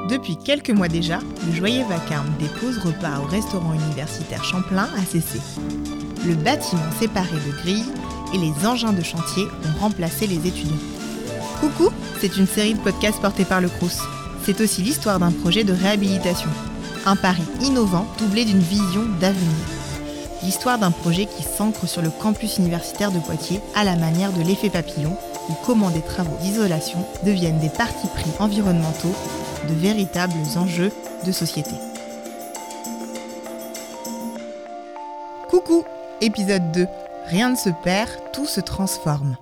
Depuis quelques mois déjà, le joyeux vacarme des pauses repas au restaurant universitaire Champlain a cessé. Le bâtiment séparé de grilles et les engins de chantier ont remplacé les étudiants. Coucou, c'est une série de podcasts portés par le Crous. C'est aussi l'histoire d'un projet de réhabilitation. Un pari innovant doublé d'une vision d'avenir. L'histoire d'un projet qui s'ancre sur le campus universitaire de Poitiers à la manière de l'effet papillon ou comment des travaux d'isolation deviennent des partis pris environnementaux de véritables enjeux de société. Coucou, épisode 2. Rien ne se perd, tout se transforme.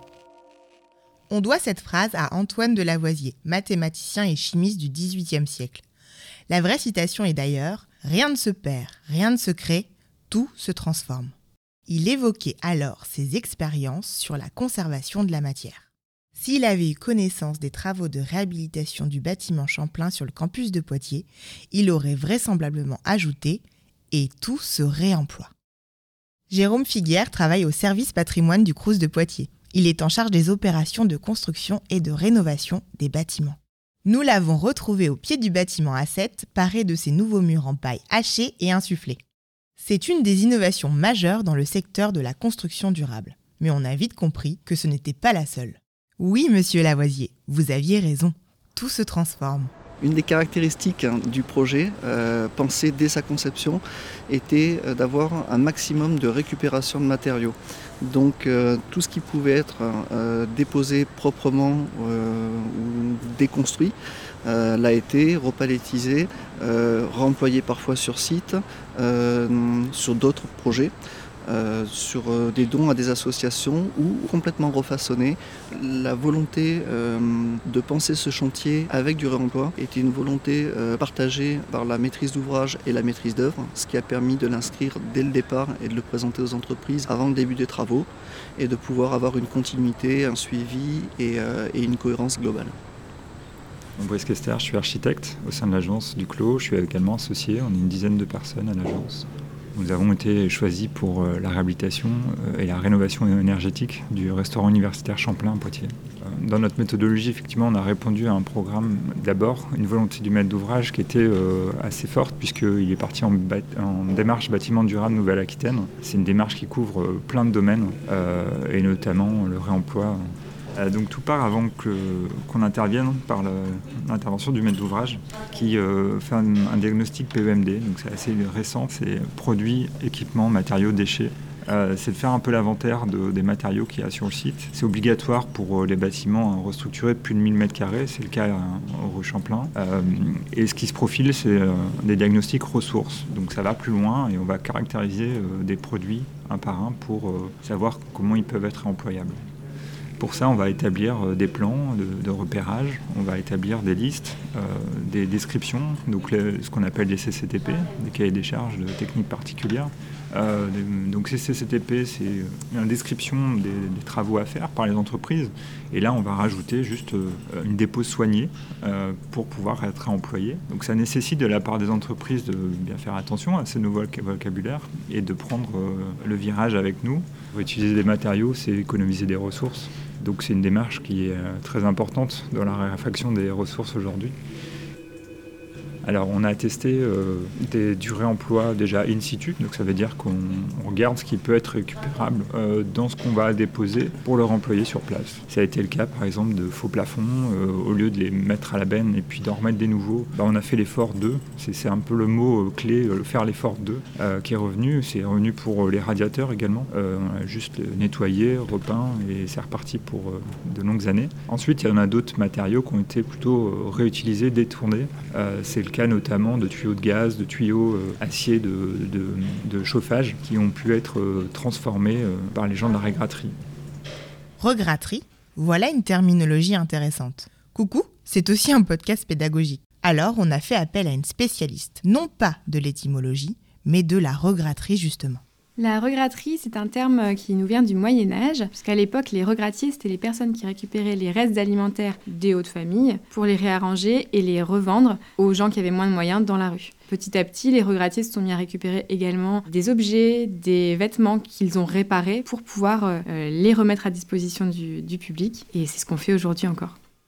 On doit cette phrase à Antoine de Lavoisier, mathématicien et chimiste du XVIIIe siècle. La vraie citation est d'ailleurs « Rien ne se perd, rien ne se crée, tout se transforme ». Il évoquait alors ses expériences sur la conservation de la matière. S'il avait eu connaissance des travaux de réhabilitation du bâtiment Champlain sur le campus de Poitiers, il aurait vraisemblablement ajouté « et tout se réemploie ». Jérôme Figuière travaille au service patrimoine du Crous de Poitiers. Il est en charge des opérations de construction et de rénovation des bâtiments. Nous l'avons retrouvé au pied du bâtiment A7, paré de ses nouveaux murs en paille hachée et insufflée. C'est une des innovations majeures dans le secteur de la construction durable. Mais on a vite compris que ce n'était pas la seule. Oui, monsieur Lavoisier, vous aviez raison. Tout se transforme. Une des caractéristiques du projet, pensé dès sa conception, était d'avoir un maximum de récupération de matériaux. Donc tout ce qui pouvait être déposé proprement ou déconstruit l'a été, repalettisé, réemployé parfois sur site, sur d'autres projets. Sur des dons à des associations ou complètement refaçonné. La volonté de penser ce chantier avec du réemploi était une volonté partagée par la maîtrise d'ouvrage et la maîtrise d'œuvre, ce qui a permis de l'inscrire dès le départ et de le présenter aux entreprises avant le début des travaux et de pouvoir avoir une continuité, un suivi et une cohérence globale. Brice Kester, je suis architecte au sein de l'agence du Clos. Je suis également associé, on est une dizaine de personnes à l'agence. Nous avons été choisis pour la réhabilitation et la rénovation énergétique du restaurant universitaire Champlain à Poitiers. Dans notre méthodologie, effectivement, on a répondu à un programme, d'abord une volonté du maître d'ouvrage qui était assez forte puisqu'il est parti en démarche bâtiment durable Nouvelle-Aquitaine. C'est une démarche qui couvre plein de domaines et notamment le réemploi. Donc tout part avant qu'on intervienne par l'intervention du maître d'ouvrage qui fait un diagnostic PEMD, donc c'est assez récent, c'est produits, équipements, matériaux, déchets. C'est de faire un peu l'inventaire des matériaux qu'il y a sur le site. C'est obligatoire pour les bâtiments restructurés de plus de 1000 m², c'est le cas au rue Champlain. Et ce qui se profile, c'est des diagnostics ressources. Donc ça va plus loin et on va caractériser des produits un par un pour savoir comment ils peuvent être employables. Pour ça, on va établir des plans de repérage, on va établir des listes, des descriptions, donc ce qu'on appelle des CCTP, des cahiers des charges de techniques particulières. Donc ces CCTP, c'est une description des travaux à faire par les entreprises. Et là, on va rajouter juste une dépose soignée pour pouvoir être réemployée. Donc ça nécessite de la part des entreprises de bien faire attention à ce nouveau vocabulaire et de prendre le virage avec nous. Pour utiliser des matériaux, c'est économiser des ressources. Donc c'est une démarche qui est très importante dans la raréfaction des ressources aujourd'hui. Alors on a testé du réemploi déjà in situ, donc ça veut dire qu'on regarde ce qui peut être récupérable dans ce qu'on va déposer pour le réemployer sur place. Ça a été le cas par exemple de faux plafonds, au lieu de les mettre à la benne et puis d'en remettre des nouveaux, on a fait l'effort 2, c'est un peu le mot clé, faire l'effort 2 qui est revenu, c'est revenu pour les radiateurs également, on a juste nettoyé, repeint et c'est reparti pour de longues années. Ensuite il y en a d'autres matériaux qui ont été plutôt réutilisés, détournés, c'est le cas notamment de tuyaux de gaz, de tuyaux acier de chauffage qui ont pu être transformés par les gens de la regratterie. Regratterie, voilà une terminologie intéressante. Coucou, c'est aussi un podcast pédagogique. Alors on a fait appel à une spécialiste, non pas de l'étymologie, mais de la regratterie justement. La regratterie, c'est un terme qui nous vient du Moyen-Âge, puisqu'à l'époque, les regrattiers, c'était les personnes qui récupéraient les restes alimentaires des hautes familles pour les réarranger et les revendre aux gens qui avaient moins de moyens dans la rue. Petit à petit, les regrattiers se sont mis à récupérer également des objets, des vêtements qu'ils ont réparés pour pouvoir les remettre à disposition du public. Et c'est ce qu'on fait aujourd'hui encore.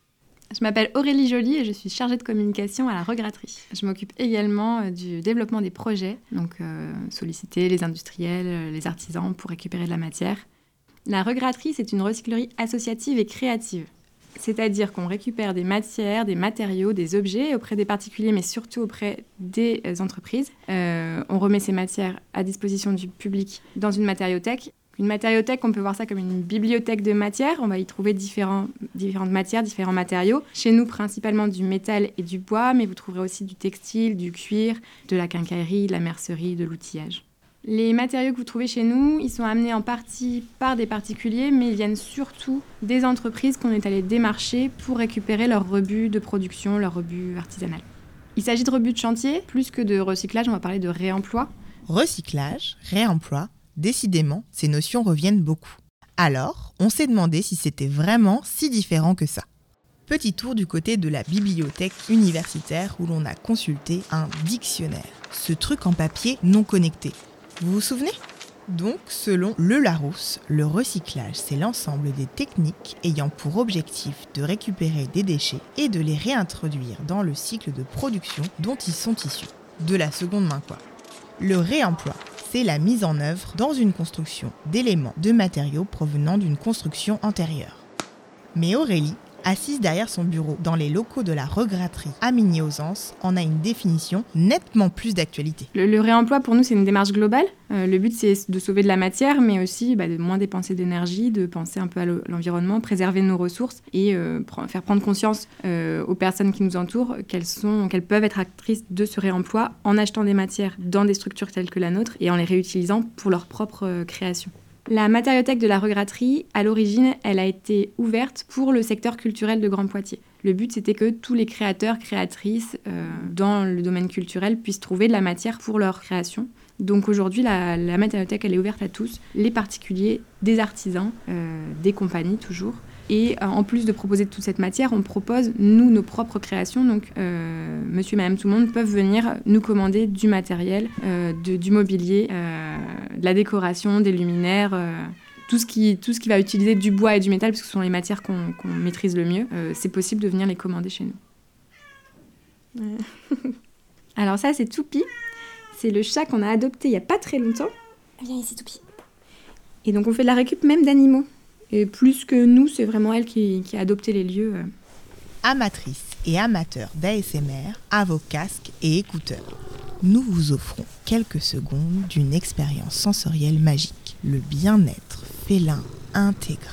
Je m'appelle Aurélie Joly et je suis chargée de communication à la regratterie. Je m'occupe également du développement des projets, donc solliciter les industriels, les artisans pour récupérer de la matière. La regratterie, c'est une recyclerie associative et créative. C'est-à-dire qu'on récupère des matières, des matériaux, des objets auprès des particuliers, mais surtout auprès des entreprises. On remet ces matières à disposition du public dans une matériothèque. Une matériothèque, on peut voir ça comme une bibliothèque de matières. On va y trouver différentes matières, différents matériaux. Chez nous, principalement du métal et du bois, mais vous trouverez aussi du textile, du cuir, de la quincaillerie, de la mercerie, de l'outillage. Les matériaux que vous trouvez chez nous, ils sont amenés en partie par des particuliers, mais ils viennent surtout des entreprises qu'on est allé démarcher pour récupérer leurs rebuts de production, leurs rebuts artisanaux. Il s'agit de rebuts de chantier, plus que de recyclage, on va parler de réemploi. Recyclage, réemploi, décidément, ces notions reviennent beaucoup. Alors, on s'est demandé si c'était vraiment si différent que ça. Petit tour du côté de la bibliothèque universitaire où l'on a consulté un dictionnaire, ce truc en papier non connecté. Vous vous souvenez ? Donc, selon le Larousse, le recyclage, c'est l'ensemble des techniques ayant pour objectif de récupérer des déchets et de les réintroduire dans le cycle de production dont ils sont issus. De la seconde main, quoi. Le réemploi, c'est la mise en œuvre dans une construction d'éléments de matériaux provenant d'une construction antérieure. Mais Aurélie, assise derrière son bureau dans les locaux de la regratterie à Migny-aux-Anses, en a une définition nettement plus d'actualité. Le réemploi, pour nous, c'est une démarche globale. Le but, c'est de sauver de la matière, mais aussi de moins dépenser d'énergie, de penser un peu à l'environnement, préserver nos ressources et faire prendre conscience aux personnes qui nous entourent qu'elles peuvent être actrices de ce réemploi en achetant des matières dans des structures telles que la nôtre et en les réutilisant pour leur propre création. La matériothèque de la regratterie, à l'origine, elle a été ouverte pour le secteur culturel de Grand Poitiers. Le but, c'était que tous les créateurs, créatrices dans le domaine culturel puissent trouver de la matière pour leur création. Donc aujourd'hui, la matériothèque, elle est ouverte à tous, les particuliers, des artisans, des compagnies toujours. Et en plus de proposer toute cette matière, on propose, nous, nos propres créations. Donc, monsieur et madame tout le monde peuvent venir nous commander du matériel, du mobilier, de la décoration, des luminaires, tout ce qui va utiliser du bois et du métal, parce que ce sont les matières qu'on maîtrise le mieux. C'est possible de venir les commander chez nous. Alors ça, c'est Toupi. C'est le chat qu'on a adopté il n'y a pas très longtemps. Viens ici, Toupi. Et donc, on fait de la récup même d'animaux. Et plus que nous, c'est vraiment elle qui a adopté les lieux. Amatrices et amateurs d'ASMR, à vos casques et écouteurs. Nous vous offrons quelques secondes d'une expérience sensorielle magique, le bien-être félin intégral.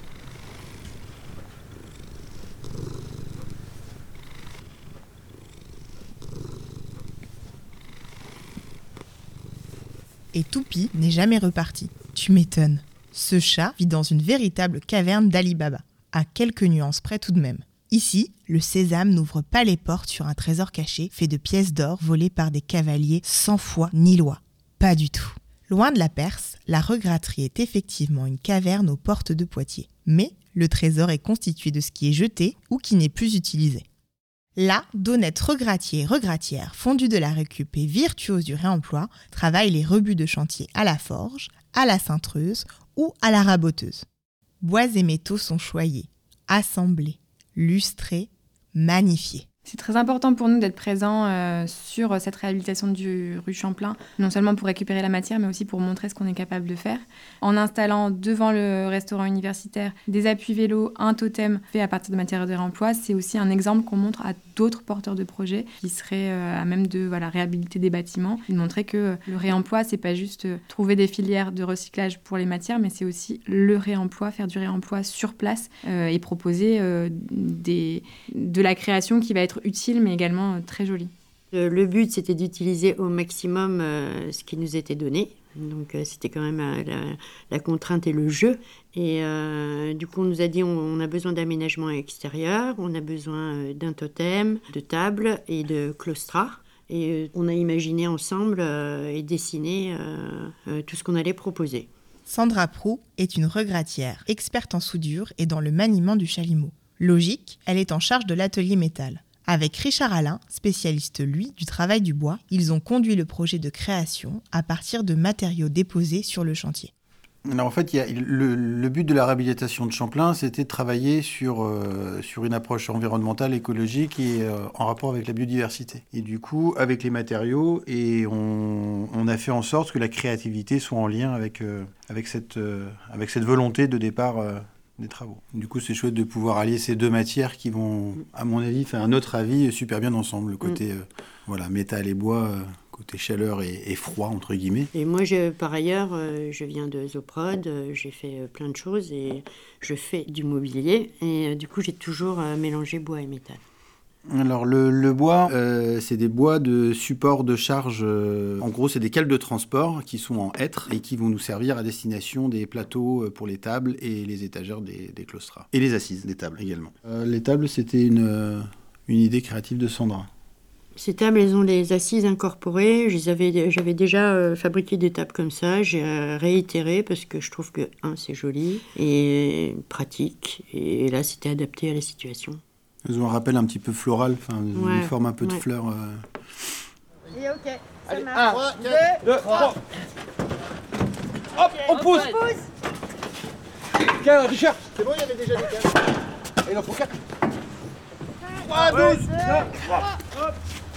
Et Toupi n'est jamais reparti. Tu m'étonnes. Ce chat vit dans une véritable caverne d'Ali Baba, à quelques nuances près tout de même. Ici, le sésame n'ouvre pas les portes sur un trésor caché fait de pièces d'or volées par des cavaliers sans foi ni loi. Pas du tout. Loin de la Perse, la regratterie est effectivement une caverne aux portes de Poitiers. Mais le trésor est constitué de ce qui est jeté ou qui n'est plus utilisé. Là, d'honnêtes regrattiers et regrattières fondus de la récup et virtuoses du réemploi travaillent les rebuts de chantier à la forge, à la cintreuse ou à la raboteuse. Bois et métaux sont choyés, assemblés, lustrés, magnifiés. C'est très important pour nous d'être présents sur cette réhabilitation du rue Champlain, non seulement pour récupérer la matière, mais aussi pour montrer ce qu'on est capable de faire. En installant devant le restaurant universitaire des appuis vélos, un totem fait à partir de matières de réemploi, c'est aussi un exemple qu'on montre à d'autres porteurs de projets qui seraient à même de réhabiliter des bâtiments, et de montrer que le réemploi, c'est pas juste trouver des filières de recyclage pour les matières, mais c'est aussi le réemploi, faire du réemploi sur place et proposer de la création qui va être utile, mais également très jolie. Le but, c'était d'utiliser au maximum ce qui nous était donné. Donc, c'était quand même la contrainte et le jeu. Et du coup, on nous a dit on a besoin d'aménagement extérieur, on a besoin d'un totem, de table et de claustras. Et on a imaginé ensemble et dessiné tout ce qu'on allait proposer. Sandra Proux est une regrattière, experte en soudure et dans le maniement du chalumeau. Logique, elle est en charge de l'atelier métal. Avec Richard Alain, spécialiste lui du travail du bois, ils ont conduit le projet de création à partir de matériaux déposés sur le chantier. Alors en fait, le but de la réhabilitation de Champlain, c'était de travailler sur une approche environnementale, écologique et en rapport avec la biodiversité. Et du coup, avec les matériaux, et on a fait en sorte que la créativité soit en lien avec cette volonté de départ des travaux. Du coup, c'est chouette de pouvoir allier ces deux matières qui vont, à mon avis, à notre avis, super bien ensemble. Le côté métal et bois... côté chaleur et froid, entre guillemets. Et moi, par ailleurs, je viens de Zoprod, j'ai fait plein de choses et je fais du mobilier. Et du coup, j'ai toujours mélangé bois et métal. Alors, le bois, c'est des bois de support de charge. En gros, c'est des cales de transport qui sont en hêtre et qui vont nous servir à destination des plateaux pour les tables et les étagères des claustras. Et les assises des tables également. Les tables, c'était une idée créative de Sandra. Ces tables, elles ont les assises incorporées. J'avais déjà fabriqué des tables comme ça. J'ai réitéré parce que je trouve que, c'est joli et pratique. Et là, c'était adapté à la situation. Elles ont un rappel un petit peu floral, une forme un peu de fleurs. Et ok, ça Allez, marche. 1, 2, 3. Hop, on pousse. 15, Richard. C'est bon, il y avait déjà des 15. Il en faut 4. 3, 12. 3. Hop.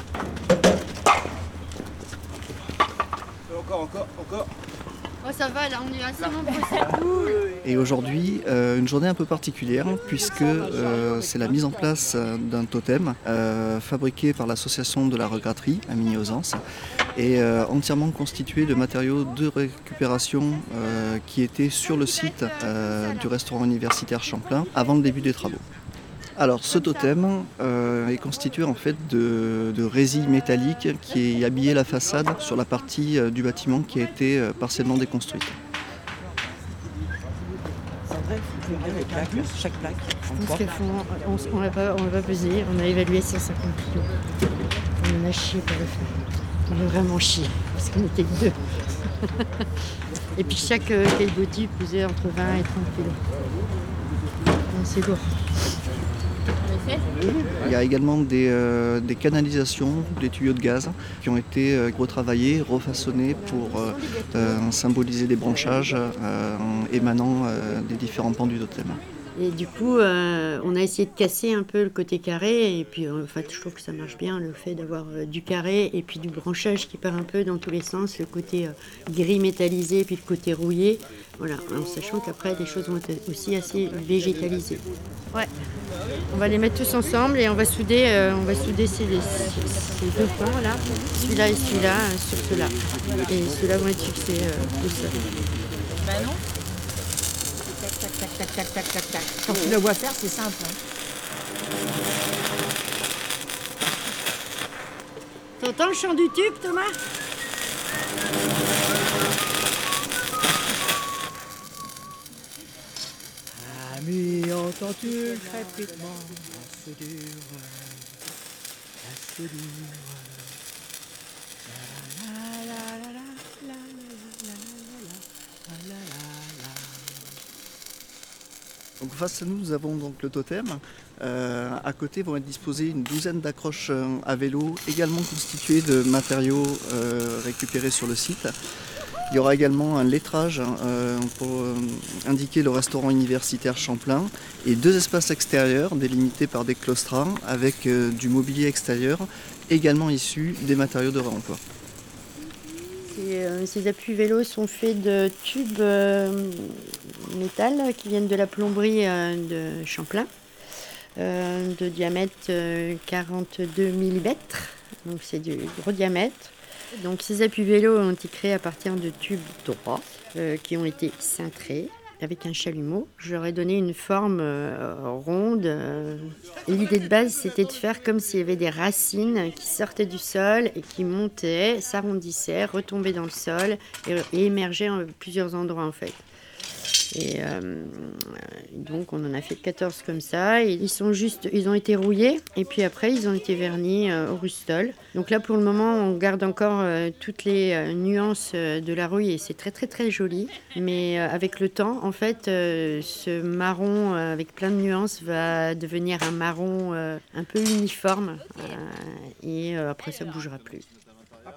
Encore. Oh, ça va, là, on est assez nombreux, c'est cool. Et aujourd'hui, une journée un peu particulière puisque c'est la mise en place d'un totem fabriqué par l'association de la regratterie à Migny-Ausence et entièrement constitué de matériaux de récupération qui étaient sur le site du restaurant universitaire Champlain avant le début des travaux. Alors ce totem est constitué en fait de résille métallique qui habillait la façade sur la partie du bâtiment qui a été partiellement déconstruite. Chaque plaque. Je pense qu'elles font, on l'a pas pesé, on a évalué 150 kg. On en a chié par le fond. On a vraiment chié, parce qu'on était que 2. Et puis chaque caillebotis pesait entre 20 et 30 kg. C'est lourd. Il y a également des canalisations, des tuyaux de gaz qui ont été retravaillés, refaçonnés pour symboliser des branchages émanant des différents pans du totem. Et du coup, on a essayé de casser un peu le côté carré. Et puis, en fait, je trouve que ça marche bien, le fait d'avoir du carré et puis du branchage qui part un peu dans tous les sens. Le côté gris métallisé, puis le côté rouillé. Voilà, en sachant qu'après, les choses vont être aussi assez végétalisées. Ouais, on va les mettre tous ensemble et on va souder ces deux pans là, celui-là et celui-là, sur ceux-là. Et ceux-là vont être fixés au sol. Ben non. Tac. Quand tu le vois faire, c'est simple. T'entends le chant du tube, Thomas ? Ami, entends-tu le crépitement d'un feu dur, Donc face à nous, nous avons donc le totem. À côté vont être disposées une douzaine d'accroches à vélo, également constituées de matériaux récupérés sur le site. Il y aura également un lettrage pour indiquer le restaurant universitaire Champlain et 2 espaces extérieurs délimités par des claustras avec du mobilier extérieur également issu des matériaux de réemploi. Ces appuis vélos sont faits de tubes métal qui viennent de la plomberie de Champlain, de diamètre 42 mm, donc c'est du gros diamètre. Donc ces appuis vélos ont été créés à partir de tubes droits qui ont été cintrés avec un chalumeau. J'aurais donné une forme ronde. L'idée de base, c'était de faire comme s'il y avait des racines qui sortaient du sol et qui montaient, s'arrondissaient, retombaient dans le sol et émergeaient en plusieurs endroits en fait. Et donc on en a fait 14 comme ça. Et ils ont été rouillés et puis après ils ont été vernis au rustol. Donc là pour le moment on garde encore toutes les nuances de la rouille et c'est très très très joli. Mais avec le temps en fait ce marron avec plein de nuances va devenir un marron un peu uniforme et après ça bougera plus.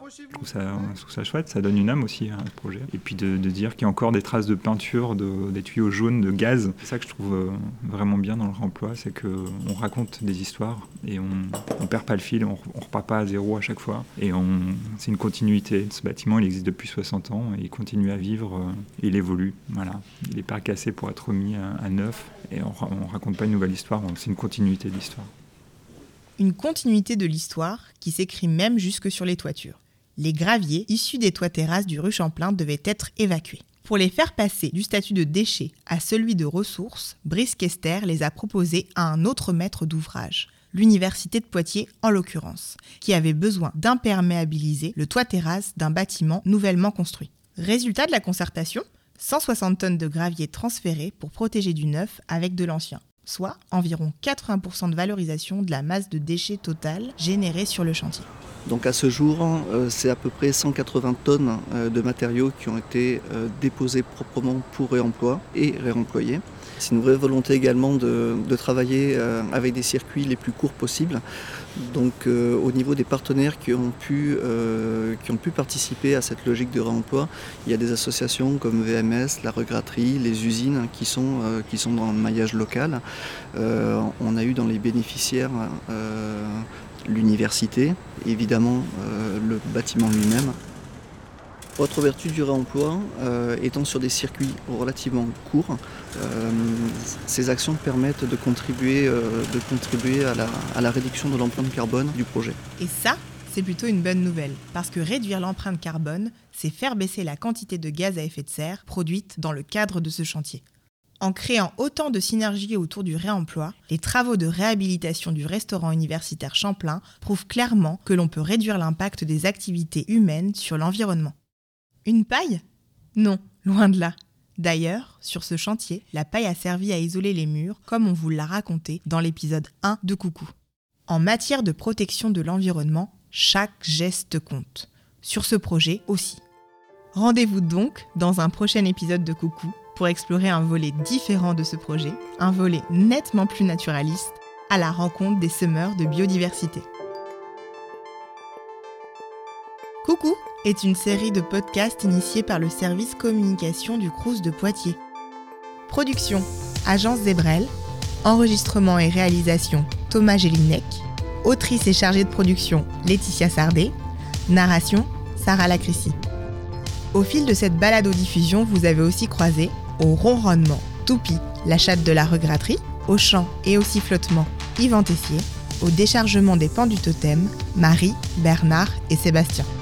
Je trouve ça chouette, ça donne une âme aussi à ce projet. Et puis de dire qu'il y a encore des traces de peinture, des tuyaux jaunes, de gaz. C'est ça que je trouve vraiment bien dans le réemploi, c'est qu'on raconte des histoires et on perd pas le fil, on repart pas à zéro à chaque fois. Et c'est une continuité. Ce bâtiment, il existe depuis 60 ans et il continue à vivre et il évolue. Voilà. Il n'est pas cassé pour être remis à neuf et on raconte pas une nouvelle histoire, c'est une continuité de l'histoire. Une continuité de l'histoire qui s'écrit même jusque sur les toitures. Les graviers issus des toits terrasses du rue Champlain devaient être évacués. Pour les faire passer du statut de déchets à celui de ressources, Brice Kester les a proposés à un autre maître d'ouvrage, l'Université de Poitiers en l'occurrence, qui avait besoin d'imperméabiliser le toit terrasse d'un bâtiment nouvellement construit. Résultat de la concertation, 160 tonnes de gravier transférées pour protéger du neuf avec de l'ancien, soit environ 80% de valorisation de la masse de déchets totale générée sur le chantier. Donc à ce jour, c'est à peu près 180 tonnes de matériaux qui ont été déposés proprement pour réemploi et réemployés. C'est une vraie volonté également de travailler avec des circuits les plus courts possibles. Donc au niveau des partenaires qui ont pu participer à cette logique de réemploi, il y a des associations comme VMS, la Regratterie, les usines qui sont dans le maillage local. On a eu dans les bénéficiaires l'université, évidemment le bâtiment lui-même. Autre vertu du réemploi, étant sur des circuits relativement courts, ces actions permettent de contribuer à la réduction de l'empreinte carbone du projet. Et ça, c'est plutôt une bonne nouvelle, parce que réduire l'empreinte carbone, c'est faire baisser la quantité de gaz à effet de serre produite dans le cadre de ce chantier. En créant autant de synergies autour du réemploi, les travaux de réhabilitation du restaurant universitaire Champlain prouvent clairement que l'on peut réduire l'impact des activités humaines sur l'environnement. Une paille ? Non, loin de là. D'ailleurs, sur ce chantier, la paille a servi à isoler les murs, comme on vous l'a raconté dans l'épisode 1 de Coucou. En matière de protection de l'environnement, chaque geste compte. Sur ce projet aussi. Rendez-vous donc dans un prochain épisode de Coucou pour explorer un volet différent de ce projet, un volet nettement plus naturaliste, à la rencontre des semeurs de biodiversité. Coucou est une série de podcasts initiée par le service communication du Crous de Poitiers. Production, Agence Zébrel. Enregistrement et réalisation, Thomas Gélinec. Autrice et chargée de production, Laetitia Sardé. Narration, Sarah Lacrissi. Au fil de cette balado-diffusion, vous avez aussi croisé, au ronronnement, Toupie, la chatte de la Regratterie, au chant et au sifflotement, Yvan Tessier, au déchargement des pans du totem, Marie, Bernard et Sébastien.